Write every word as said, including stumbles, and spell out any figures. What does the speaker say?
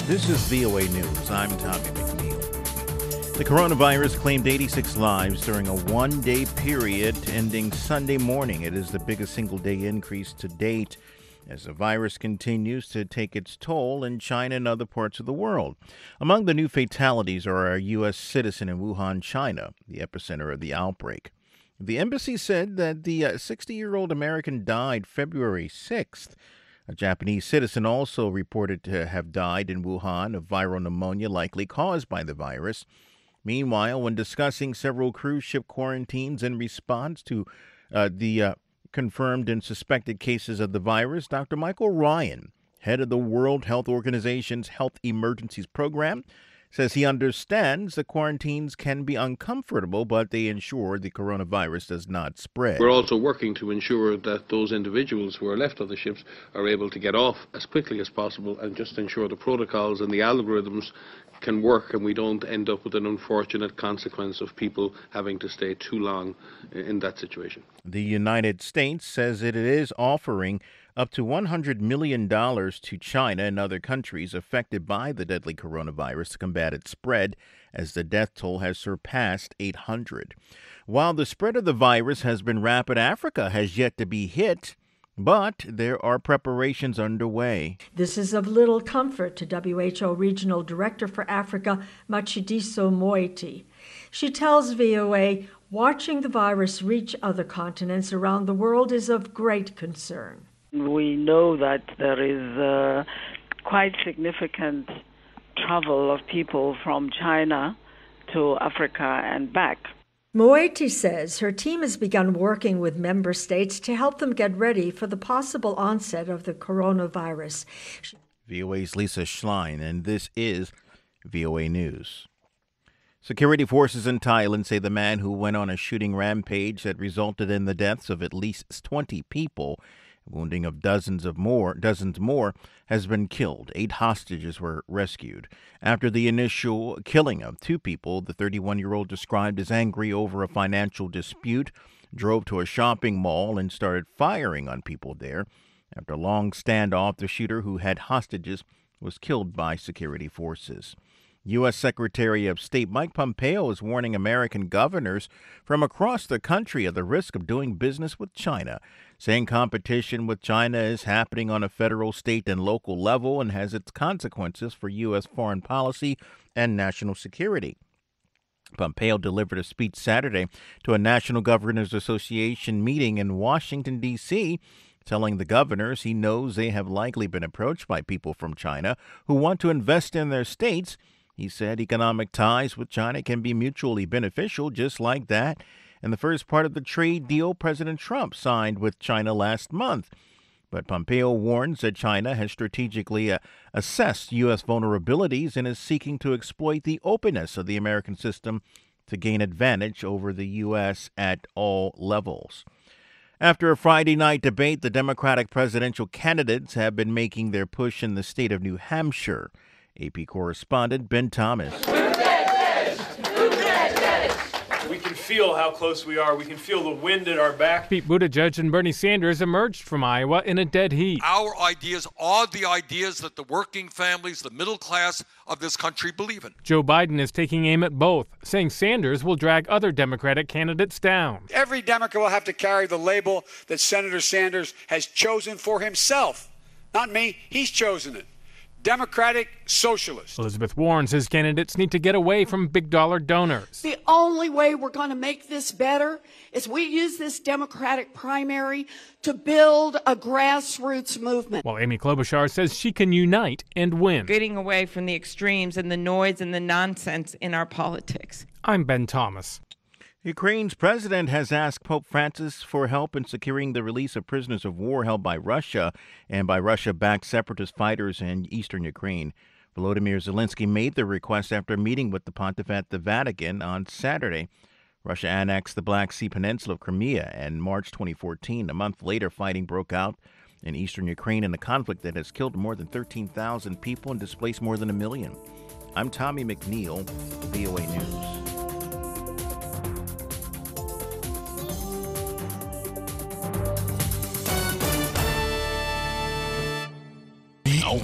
This is V O A News. I'm Tommy McNeil. The coronavirus claimed eighty-six lives during a one-day period ending Sunday morning. It is the biggest single-day increase to date as the virus continues to take its toll in China and other parts of the world. Among the new fatalities are a U S citizen in Wuhan, China, the epicenter of the outbreak. The embassy said that the sixty-year-old American died February sixth. A Japanese citizen also reported to have died in Wuhan of viral pneumonia likely caused by the virus. Meanwhile, when discussing several cruise ship quarantines in response to uh, the uh, confirmed and suspected cases of the virus, Doctor Michael Ryan, head of the World Health Organization's Health Emergencies Program, says he understands the quarantines can be uncomfortable, but they ensure the coronavirus does not spread. We're also working to ensure that those individuals who are left on the ships are able to get off as quickly as possible and just ensure the protocols and the algorithms can work and we don't end up with an unfortunate consequence of people having to stay too long in that situation. The United States says it is offering up to one hundred million dollars to China and other countries affected by the deadly coronavirus to combat its spread, as the death toll has surpassed eight hundred. While the spread of the virus has been rapid, Africa has yet to be hit, but there are preparations underway. This is of little comfort to W H O Regional Director for Africa, Matshidiso Moeti. She tells V O A, watching the virus reach other continents around the world is of great concern. We know that there is uh, quite significant travel of people from China to Africa and back. Moeti says her team has begun working with member states to help them get ready for the possible onset of the coronavirus. V O A's Lisa Schlein, and this is V O A News. Security forces in Thailand say the man who went on a shooting rampage that resulted in the deaths of at least twenty people, wounding of dozens of more, dozens more, has been killed. Eight hostages were rescued. After the initial killing of two people, the thirty-one-year-old, described as angry over a financial dispute, drove to a shopping mall and started firing on people there. After a long standoff, the shooter, who had hostages, was killed by security forces. U S. Secretary of State Mike Pompeo is warning American governors from across the country of the risk of doing business with China, saying competition with China is happening on a federal, state, and local level and has its consequences for U S foreign policy and national security. Pompeo delivered a speech Saturday to a National Governors Association meeting in Washington, D C, telling the governors he knows they have likely been approached by people from China who want to invest in their states. He said economic ties with China can be mutually beneficial, just like that in the first part of the trade deal President Trump signed with China last month. But Pompeo warns that China has strategically uh, assessed U S vulnerabilities and is seeking to exploit the openness of the American system to gain advantage over the U S at all levels. After a Friday night debate, the Democratic presidential candidates have been making their push in the state of New Hampshire. A P correspondent Ben Thomas. We can feel how close we are. We can feel the wind at our back. Pete Buttigieg and Bernie Sanders emerged from Iowa in a dead heat. Our ideas are the ideas that the working families, the middle class of this country believe in. Joe Biden is taking aim at both, saying Sanders will drag other Democratic candidates down. Every Democrat will have to carry the label that Senator Sanders has chosen for himself. Not me, he's chosen it. Democratic Socialist. Elizabeth Warren says candidates need to get away from big dollar donors. The only way we're going to make this better is we use this Democratic primary to build a grassroots movement. While Amy Klobuchar says she can unite and win. Getting away from the extremes and the noise and the nonsense in our politics. I'm Ben Thomas. Ukraine's president has asked Pope Francis for help in securing the release of prisoners of war held by Russia and by Russia-backed separatist fighters in eastern Ukraine. Volodymyr Zelensky made the request after meeting with the pontiff at the Vatican on Saturday. Russia annexed the Black Sea Peninsula of Crimea in March twenty fourteen. A month later, fighting broke out in eastern Ukraine in a conflict that has killed more than thirteen thousand people and displaced more than a million. I'm Tommy McNeil, V O A News.